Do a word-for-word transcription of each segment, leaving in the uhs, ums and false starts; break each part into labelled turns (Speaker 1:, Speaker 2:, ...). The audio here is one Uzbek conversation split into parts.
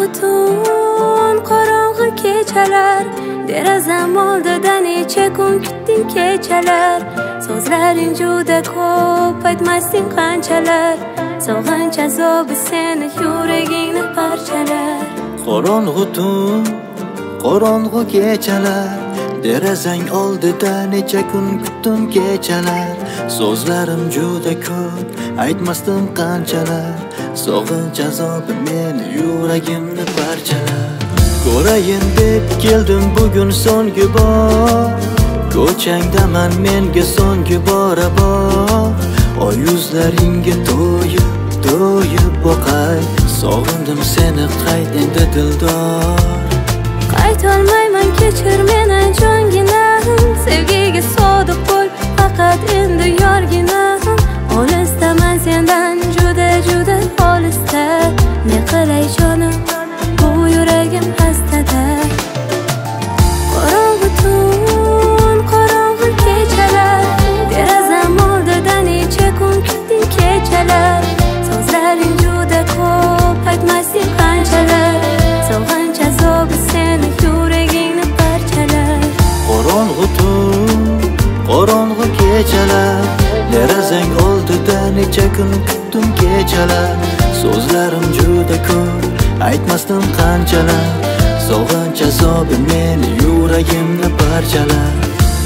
Speaker 1: tun, qorong'i kechalar, derazam oldida necha kun kutding kechalar. So'zlaring juda ko'p, aytmasding qanchalar. Sog'inch azobi seni yuragingni parchalar.
Speaker 2: Qorong'i tun, qorong'i kechalar, derazang oldida necha kun kutdim kechalar. So'zlarim juda ko'p, aytmasdim qanchalar. Sog'inch azobi meni yuragimni parchalar. Ko'rayin deb keldim bugun so'nggi bor, ko'changdaman menga so'nggi bora bor. Oy yuzlaringga to'yib, to'yib boqay, sog'indim seni qayt endi dildor.
Speaker 1: Qaytolmayman, kechir meni jonginam, sevgiga sodiq bo'l, faqat endi yorginam. Olisdaman sendan juda juda olisda, ne qilay jonim, bu yuragim hastada. Qorong'i tun, qorong'i kechalar, derazam oldida necha kun kutding kechalar. So'zlaring juda ko'p, aytmasding qanchalar. Sog'inch azobi seni yuragingni parchalar.
Speaker 2: Qorong'i tun, qorong'i kechalar, derazang oldida necha kun kutdim kechalar. So'zlarim juda ko'p, aytmasdim qanchalar. Sog'inch azobi meni yuragimni parchalar.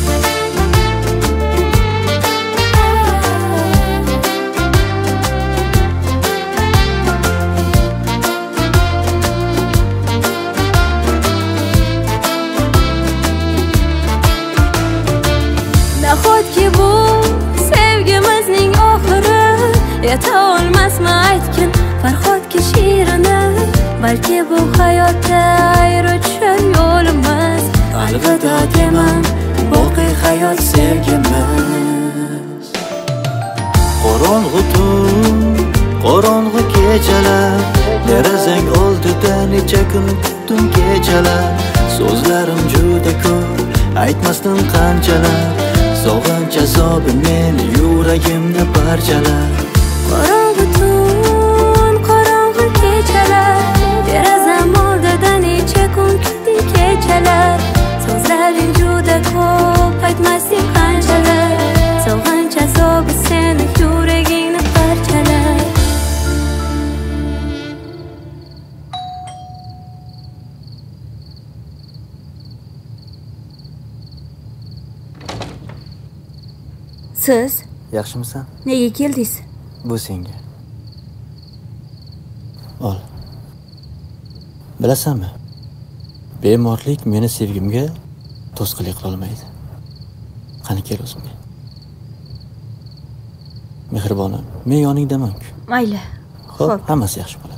Speaker 1: Nahotki bu sevgimizning oxiri, yeta olmasmi aytgin farhodki shirini. Balki bu hayotda ayro tushar yo'limiz, alvido demam, boqiy hayot sevgimiz.
Speaker 2: Qorong'i tun, qorong'i kechalar, derazang oldida necha kun kutdim kechalar. So'zlarim juda ko'p, aytmasdim qanchalar. Sog'inch azobi meni yuragimni parchalar.
Speaker 1: Qorong'i tun, qorong'i kechalar, derazam oldida necha kun kutding kechalar. So'zlaring juda ko'p, aytmasding qanchalar. Sog'inch azobi seni yuragingni parchalar.
Speaker 3: Siz
Speaker 2: Yaxshimisan?
Speaker 3: nega keldingiz?
Speaker 2: Bu senga. Ol. Bilasanmi? Bemorlik meni sevgimga to'sqinlik qila olmaydi. Qani kel o'zimga. Mehribonim, men yoningdaman-ku.
Speaker 3: Mayli.
Speaker 2: Xo'p, hammasi yaxshi bo'ladi.